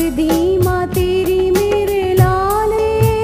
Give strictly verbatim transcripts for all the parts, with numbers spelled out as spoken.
तकदी माँ तेरी मेरे लाले।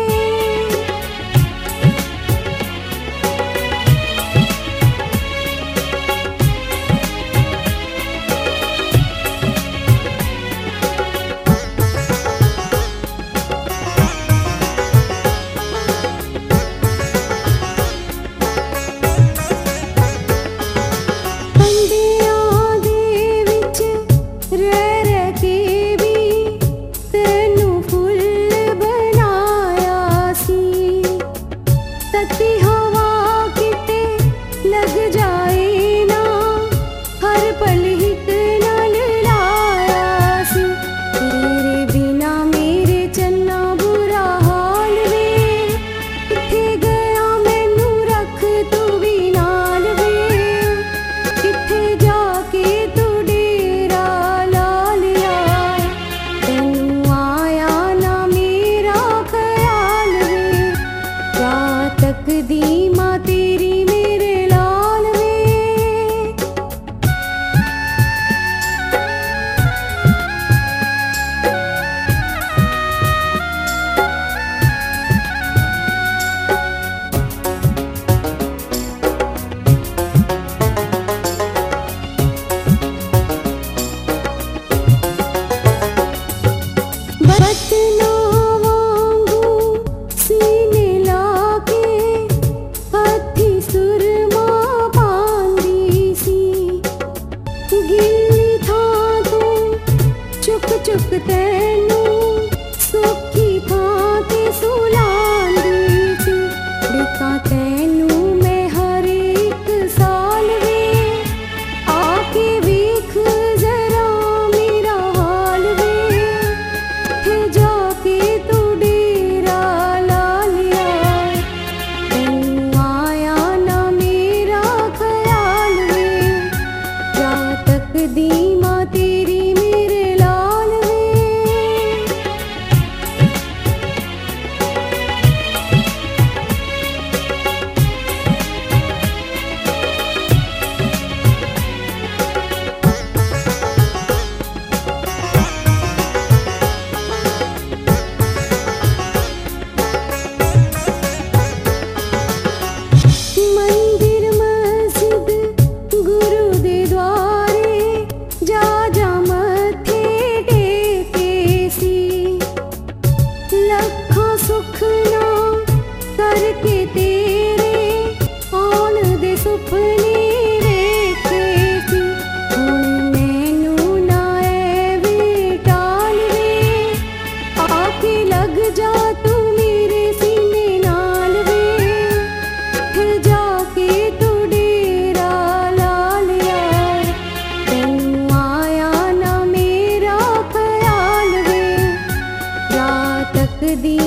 पंडियां दे विच रह रह के भी तैनू फुल बनाया सी। तत्ती हवा किते लग जाए ना, हर पल हिक नाल लाया सी। तेरे बिना मेरे चन्ना बुरा हाल वे, किथे गया मैनू रख तू भी नाल वे। किथे जाके तू डेरा ला लिया, तैनू आया ना मेरा ख्याल वे। क्या तकदी माँ तेरी मेरे लाल वे। बतना वांगू सीने लाके हथी सुरमा पांदी सी। गिल्ली था तू चुक चुक तैनू सुखी थां ते सुलांदी सी। डिका तैनू मैं हर एक साल वे, आके वेख जरा मेरा हाल वे। किथे जाके तू डेरा ला लिया, तैनू आया ना मेरा ख्याल वे। क्या तकदी माँ तेरी मेरे लाल वे। मंदिर मस्जिद गुरु दे द्वारे जा जा मथे टेके सी। लखां सुखना करके तेरे आउण दे सुपने वेखे सी। हुण मैनू ना ऐवे टाल वे, आके लग जा तू मेरे सीने नाल वे। किथे जाके तू डेरा ला लिया, तैनू आया ना मेरा ख्याल वे। क्या तकदी माँ तेरी मेरे लाल वे। तकदी